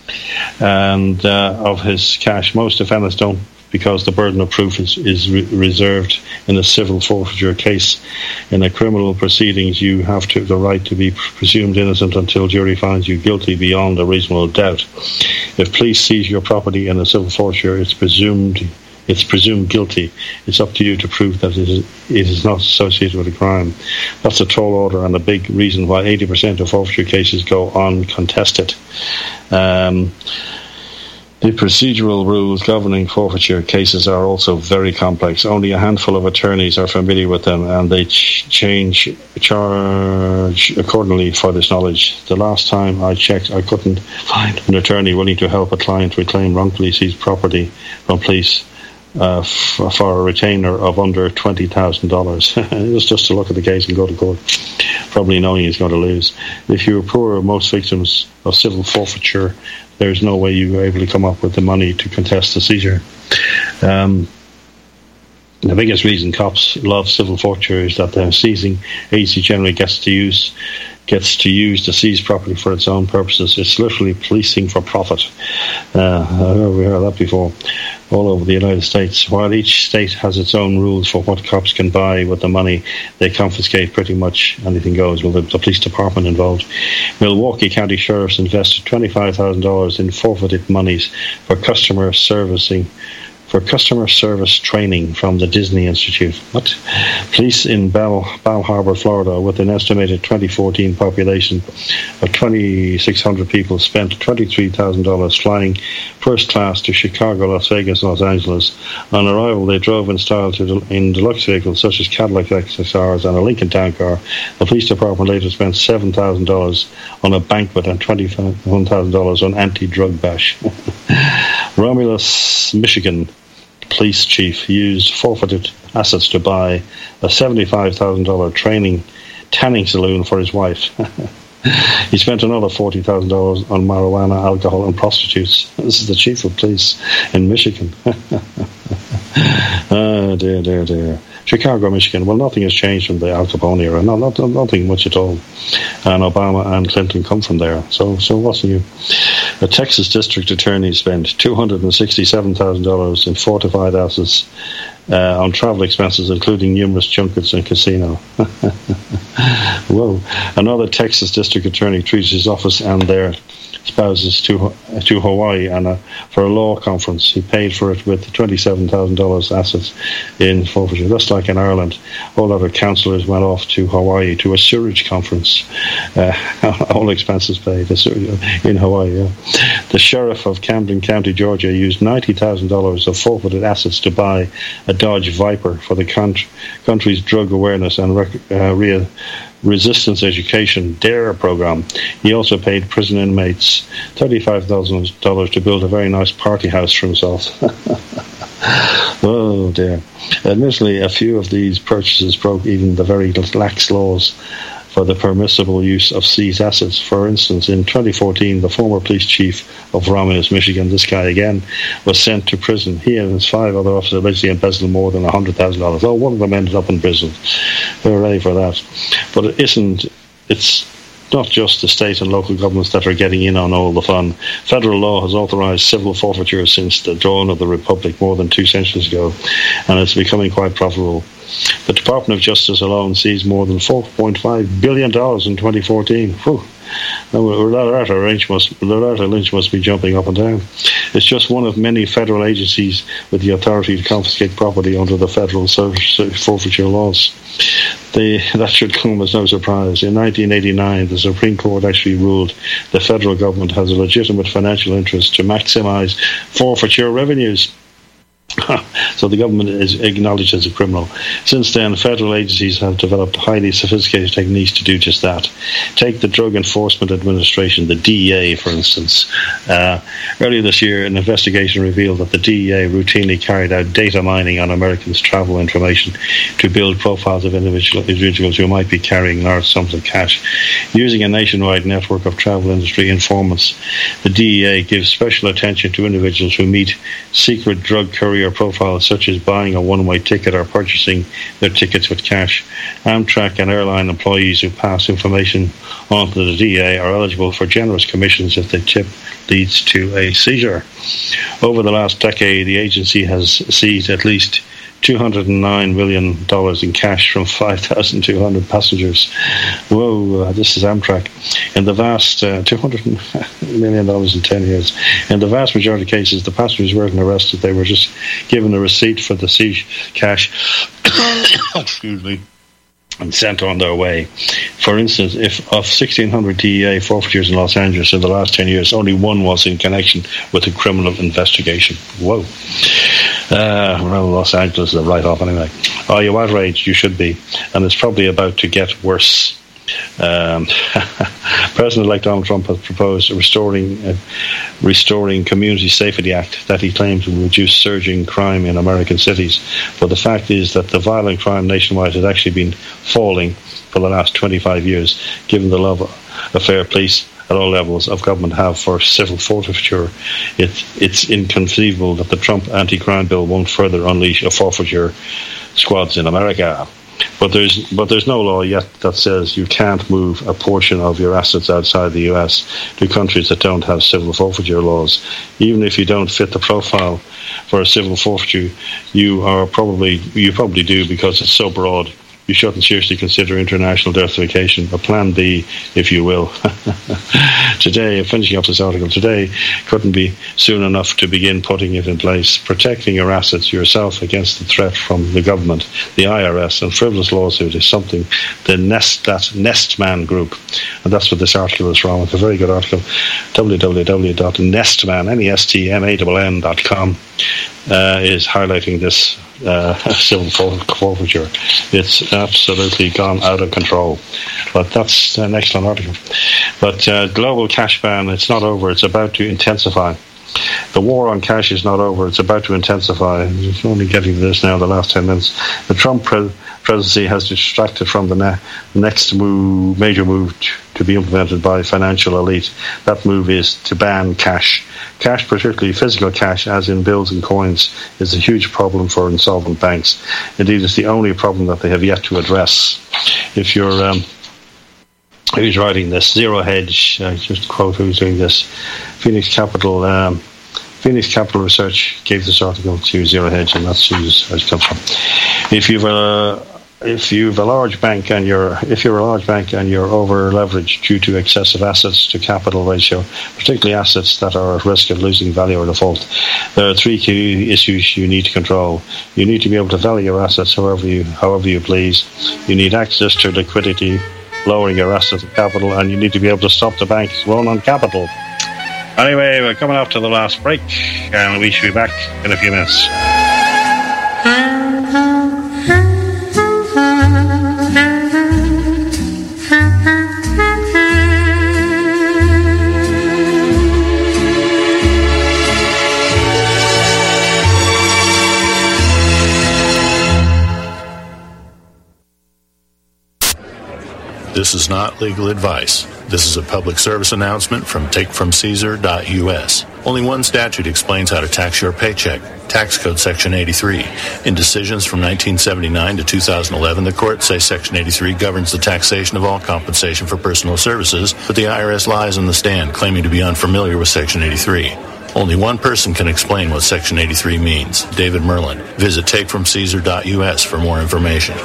and uh, of his cash. Most defendants don't, because the burden of proof is, is re- reserved in a civil forfeiture case. In a criminal proceedings, you have to, the right to be presumed innocent until jury finds you guilty beyond a reasonable doubt. If police seize your property in a civil forfeiture, it's presumed it's presumed guilty. It's up to you to prove that it is, it is not associated with a crime. That's a tall order and a big reason why eighty percent of forfeiture cases go uncontested. Um, The procedural rules governing forfeiture cases are also very complex. Only a handful of attorneys are familiar with them, and they ch- change charge accordingly for this knowledge. The last time I checked, I couldn't find an attorney willing to help a client reclaim wrongfully seized property from police uh, f- for a retainer of under twenty thousand dollars. It was just to look at the case and go to court, probably knowing he's going to lose. If you're poor, most victims of civil forfeiture, there's no way you were able to come up with the money to contest the seizure. Um, The biggest reason cops love civil forfeiture is that the seizing agency generally gets to use gets to use the seized property for its own purposes. It's literally policing for profit. Uh, we heard that before, all over the United States. While each state has its own rules for what cops can buy with the money they confiscate, pretty much anything goes. Well, the, the police department involved. Milwaukee County Sheriffs invested twenty-five thousand dollars in forfeited monies for customer servicing for customer service training from the Disney Institute. What? Police in Bal, Bal Harbor, Florida, with an estimated twenty fourteen population of twenty-six hundred people, spent twenty-three thousand dollars flying first class to Chicago, Las Vegas, Los Angeles. On arrival, they drove in style to in deluxe vehicles such as Cadillac X S Rs and a Lincoln Town Car. The police department later spent seven thousand dollars on a banquet and twenty-one thousand dollars on anti-drug bash. Romulus, Michigan. Police chief used forfeited assets to buy a seventy-five thousand dollars training tanning saloon for his wife. He spent another forty thousand dollars on marijuana, alcohol, and prostitutes. This is the chief of police in Michigan. Oh, dear, dear, dear. Chicago, Michigan. Well, nothing has changed from the Al Capone era. No, not, nothing much at all. And Obama and Clinton come from there. So, so what's new? The Texas district attorney spent two hundred sixty-seven thousand dollars in fortified assets uh, on travel expenses, including numerous junkets and casino. Whoa. Another Texas district attorney treats his office and their spouses to to Hawaii and a, for a law conference. He paid for it with twenty-seven thousand dollars assets in forfeiture. Just like in Ireland, all other councillors went off to Hawaii to a sewage conference. Uh, all expenses paid in Hawaii. Yeah. The sheriff of Camden County, Georgia, used ninety thousand dollars of forfeited assets to buy a Dodge Viper for the country, country's drug awareness and rec- uh, re- resistance education DARE program. He also paid prison inmates thirty-five thousand dollars to build a very nice party house for himself. Oh dear. Admittedly, a few of these purchases broke even the very lax laws for the permissible use of seized assets. For instance, in twenty fourteen, the former police chief of Romulus, Michigan, this guy again, was sent to prison. He and his five other officers allegedly embezzled more than one hundred thousand dollars. Oh, one of them ended up in prison. Hooray for that. But it isn't, it's not just the state and local governments that are getting in on all the fun. Federal law has authorised civil forfeiture since the dawn of the Republic more than two centuries ago, and it's becoming quite profitable. The Department of Justice alone seized more than four point five billion dollars in twenty fourteen. Whew. Now, Loretta Lynch must, Loretta Lynch must be jumping up and down. It's just one of many federal agencies with the authority to confiscate property under the federal forfeiture laws. They, that should come as no surprise. In nineteen eighty-nine, the Supreme Court actually ruled the federal government has a legitimate financial interest to maximise forfeiture revenues. So the government is acknowledged as a criminal. Since then, federal agencies have developed highly sophisticated techniques to do just that. Take the Drug Enforcement Administration, the D E A, for instance. Uh, earlier this year, an investigation revealed that the D E A routinely carried out data mining on Americans' travel information to build profiles of individual, individuals who might be carrying large sums of cash. Using a nationwide network of travel industry informants, the D E A gives special attention to individuals who meet secret drug courier profiles, such as buying a one-way ticket or purchasing their tickets with cash. Amtrak and airline employees who pass information on to the D E A are eligible for generous commissions if the tip leads to a seizure. Over the last decade, the agency has seized at least two hundred nine million dollars in cash from five thousand two hundred passengers. Whoa, uh, this is Amtrak. In the vast, uh, two hundred million dollars in ten years. In the vast majority of cases, the passengers weren't arrested. They were just given a receipt for the seized cash. Excuse me. And sent on their way. For instance, if of sixteen hundred D E A forfeitures in Los Angeles in the last ten years, only one was in connection with a criminal investigation. Whoa. Uh, well, Los Angeles is a write-off anyway. Are you outraged? You should be. And it's probably about to get worse. Um, President-elect Donald Trump has proposed a restoring, uh, restoring Community Safety Act that he claims will reduce surging crime in American cities. But the fact is that the violent crime nationwide has actually been falling for the last twenty-five years, given the love affair police at all levels of government have for civil forfeiture, it, it's inconceivable that the Trump anti-crime bill won't further unleash a forfeiture squads in America. But there's but there's no law yet that says you can't move a portion of your assets outside the U S to countries that don't have civil forfeiture laws. Even if you don't fit the profile for a civil forfeiture, you are probably you probably do because it's so broad. You shouldn't seriously consider international desertification, a plan B, if you will. Today, finishing up this article, today couldn't be soon enough to begin putting it in place, protecting your assets yourself against the threat from the government, the I R S, and frivolous lawsuit is something the Nest, that Nestman group, and that's what this article is from. It's a very good article, w w w dot nestman, N E S T M A N N dot com, uh, is highlighting this uh, civil forfeiture. It's absolutely gone out of control. But that's an excellent article. But uh, global cash ban, it's not over. It's about to intensify. The war on cash is not over. It's about to intensify. We're only getting to this now in the last ten minutes. The Trump pre- presidency has distracted from the ne- next move, major move t- to be implemented by financial elite. That move is to ban cash. Cash, particularly physical cash, as in bills and coins, is a huge problem for insolvent banks. Indeed, it's the only problem that they have yet to address. If you're... Um, Who's writing this? Zero Hedge, uh, just quote who's doing this. Phoenix Capital um, Phoenix Capital Research gave this article to Zero Hedge, and that's who's, where it comes from. If you've a if you've a large bank and you're if you're a large bank and you're over leveraged due to excessive assets to capital ratio, particularly assets that are at risk of losing value or default, there are three key issues you need to control. You need to be able to value your assets however you however you please. You need access to liquidity, lowering your assets and capital, and you need to be able to stop the banks run on capital. Anyway, we're coming up to the last break, and we should be back in a few minutes. This is not legal advice. This is a public service announcement from take from caesar dot u s. Only one statute explains how to tax your paycheck. Tax Code Section eighty-three. In decisions from nineteen seventy-nine to two thousand eleven, the courts say Section eighty-three governs the taxation of all compensation for personal services, but the I R S lies on the stand, claiming to be unfamiliar with Section eighty-three. Only one person can explain what Section eighty-three means, David Merlin. Visit take from caesar dot u s for more information.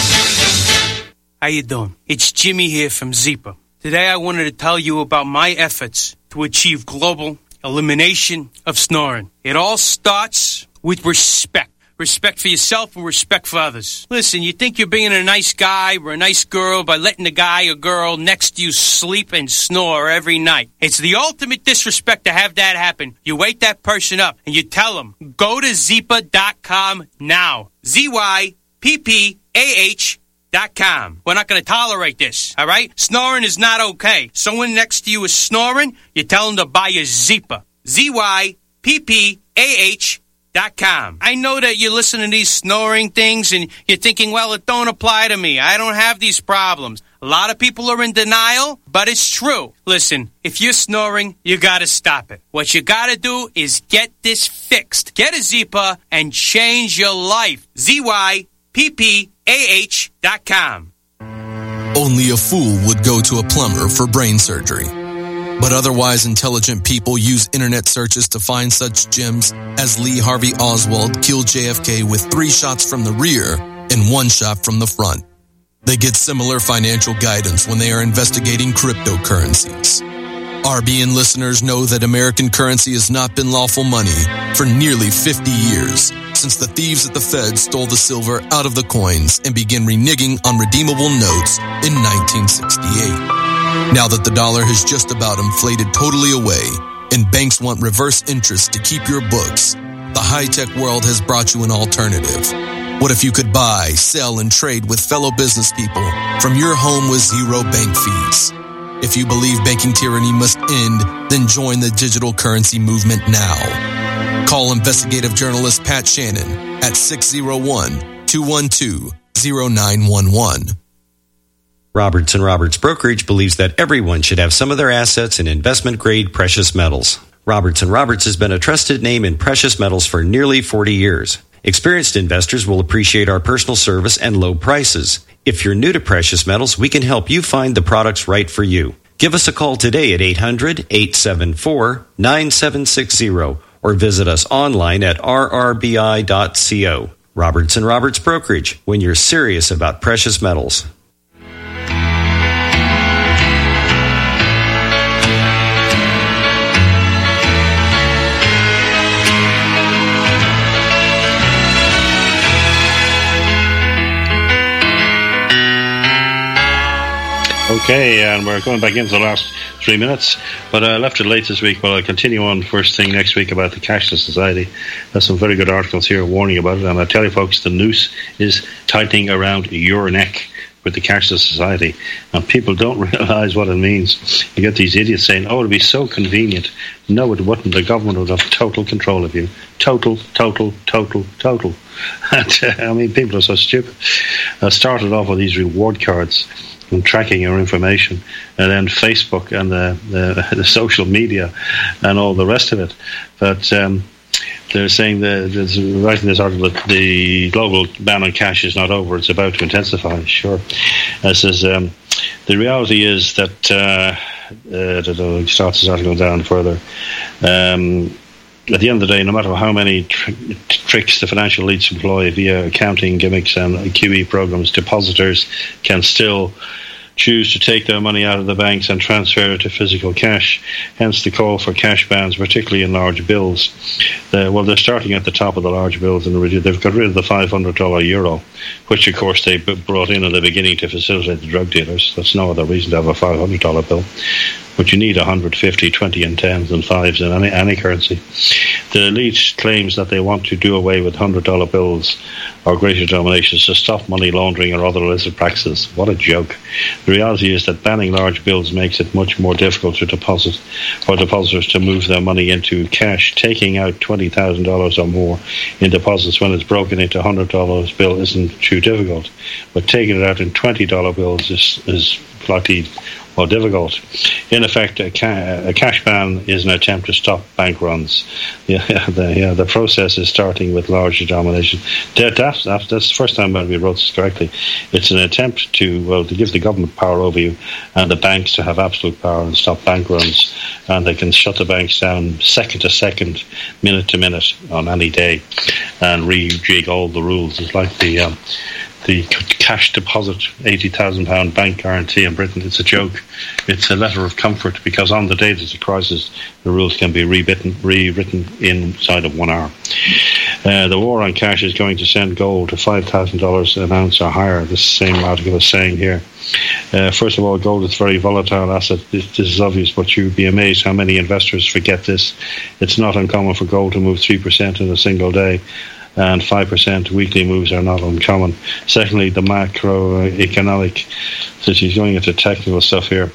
How you doing? It's Jimmy here from Zipa. Today I wanted to tell you about my efforts to achieve global elimination of snoring. It all starts with respect. Respect for yourself and respect for others. Listen, you think you're being a nice guy or a nice girl by letting the guy or girl next to you sleep and snore every night. It's the ultimate disrespect to have that happen. You wake that person up and you tell them, go to zipa dot com now. Z Y P P A H Dot com. We're not going to tolerate this, all right? Snoring is not okay. Someone next to you is snoring, you tell them to buy a Zipa. Z Y P P A H dot com. I know that you're listening to these snoring things and you're thinking, well, it don't apply to me. I don't have these problems. A lot of people are in denial, but it's true. Listen, if you're snoring, you got to stop it. What you got to do is get this fixed. Get a Zipa and change your life. Z Y P P A H dot com. Only a fool would go to a plumber for brain surgery. But otherwise intelligent people use internet searches to find such gems as Lee Harvey Oswald killed J F K with three shots from the rear and one shot from the front. They get similar financial guidance when they are investigating cryptocurrencies. R B N listeners know that American currency has not been lawful money for nearly fifty years, since the thieves at the Fed stole the silver out of the coins and began reneging on redeemable notes in nineteen sixty-eight. Now that the dollar has just about inflated totally away and banks want reverse interest to keep your books, the high-tech world has brought you an alternative. What if you could buy, sell, and trade with fellow business people from your home with zero bank fees? If you believe banking tyranny must end, then join the digital currency movement now. Call investigative journalist Pat Shannon at six oh one, two one two, oh nine one one. Roberts and Roberts Brokerage believes that everyone should have some of their assets in investment-grade precious metals. Roberts and Roberts has been a trusted name in precious metals for nearly forty years. Experienced investors will appreciate our personal service and low prices. If you're new to precious metals, we can help you find the products right for you. Give us a call today at eight hundred, eight seven four, nine seven six zero or visit us online at r r b i dot co. Roberts and Roberts Brokerage, when you're serious about precious metals. Okay, and we're going back into the last three minutes, but I left it late this week, but I'll continue on first thing next week about the cashless society. There's some very good articles here warning about it, and I tell you folks, the noose is tightening around your neck with the cashless society, and people don't realise what it means. You get these idiots saying, oh, it'd be so convenient. No, it wouldn't. The government would have total control of you. Total, total, total, total. And, uh, I mean, people are so stupid. I started off with these reward cards and tracking your information, and then Facebook and the, the, the social media and all the rest of it. But um, they're saying that, there's, writing this article, that the global ban on cash is not over, it's about to intensify. Sure. It says, um, the reality is that, uh, uh, it starts this article down further, um, at the end of the day, no matter how many tr- tricks the financial elites employ via accounting gimmicks and Q E programs, depositors can still choose to take their money out of the banks and transfer it to physical cash. Hence the call for cash bans, particularly in large bills. Uh, well, they're starting at the top of the large bills, and they've got rid of the five hundred dollars euro, which of course they b- brought in at the beginning to facilitate the drug dealers. That's no other reason to have a five hundred dollars bill. But you need one hundred fifty, twenty and tens and fives in any, any currency. The elite claims that they want to do away with one hundred dollars bills or greater denominations to stop money laundering or other illicit practices. What a joke. The reality is that banning large bills makes it much more difficult to deposit for depositors to move their money into cash. Taking out twenty thousand dollars or more in deposits when it's broken into one hundred dollars bill isn't too difficult. But taking it out in twenty dollars bills is, is slightly more difficult. In effect, a, ca- a cash ban is an attempt to stop bank runs. Yeah, the, yeah, the process is starting with large denominations. That, that's, that's the first time we wrote this correctly. It's an attempt to, well, to give the government power over you and the banks to have absolute power and stop bank runs. And they can shut the banks down second to second, minute to minute on any day and rejig all the rules. It's like the... Um, the cash deposit eighty thousand pounds bank guarantee in Britain. It's a joke. It's a letter of comfort because on the day there's a crisis, the rules can be rewritten, rewritten inside of one hour. Uh, the war on cash is going to send gold to five thousand dollars an ounce or higher. This same article is saying here. Uh, first of all, gold is a very volatile asset. This, this is obvious, but you'd be amazed how many investors forget this. It's not uncommon for gold to move three percent in a single day, and five percent weekly moves are not uncommon. Secondly, the macroeconomic, since he's going into technical stuff here,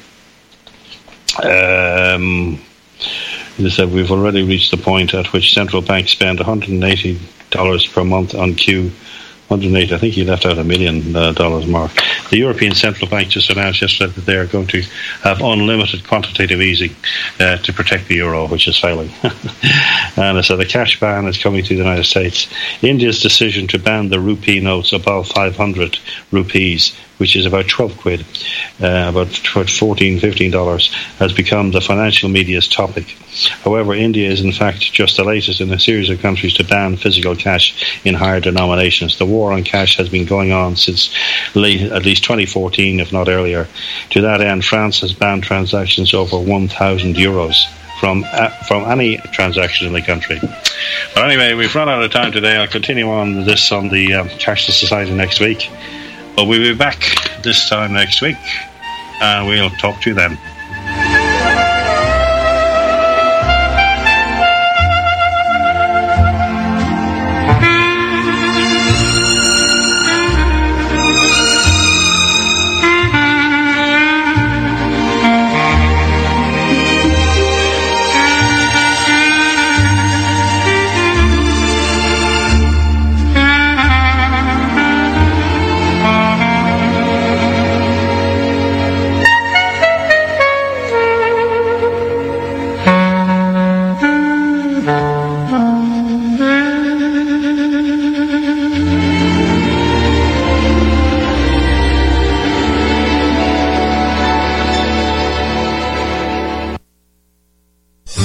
um, he said we've already reached the point at which central banks spend one hundred eighty dollars per month on Q. one hundred eight, I think he left out a million uh, dollars mark. The European Central Bank just announced yesterday that they are going to have unlimited quantitative easing uh, to protect the euro, which is failing. And so the cash ban is coming to the United States. India's decision to ban the rupee notes above five hundred rupees, which is about twelve quid, uh, about fourteen, fifteen dollars, has become the financial media's topic. However, India is in fact just the latest in a series of countries to ban physical cash in higher denominations. The war on cash has been going on since late, at least twenty fourteen, if not earlier. To that end, France has banned transactions over one thousand euros from uh, from any transaction in the country. But anyway, we've run out of time today. I'll continue on this on the um, Cashless Society next week. But we'll be back this time next week, and we'll talk to you then.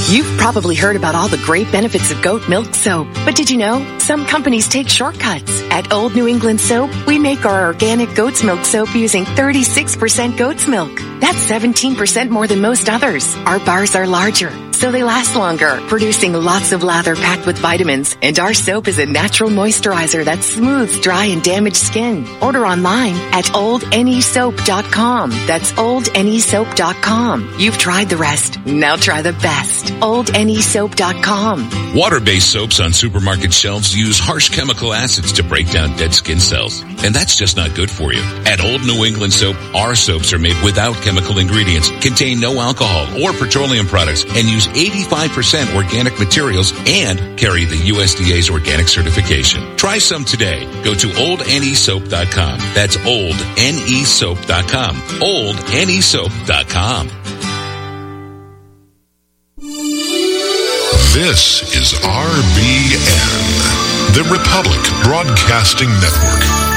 You've probably heard about all the great benefits of goat milk soap, but did you know some companies take shortcuts? At Old New England Soap, we make our organic goat's milk soap using thirty-six percent goat's milk. That's seventeen percent more than most others. Our bars are larger, so they last longer, producing lots of lather packed with vitamins. And our soap is a natural moisturizer that smooths dry and damaged skin. Order online at old n e soap dot com. That's old n e soap dot com. You've tried the rest. Now try the best. old n e soap dot com. Water-based soaps on supermarket shelves use harsh chemical acids to break down dead skin cells. And that's just not good for you. At Old New England Soap, our soaps are made without chemical ingredients, contain no alcohol or petroleum products, and use eighty-five percent organic materials and carry the U S D A's organic certification. Try some today. Go to old n e soap dot com. That's old n e soap dot com. old n e soap dot com. This is R B N, the Republic Broadcasting Network.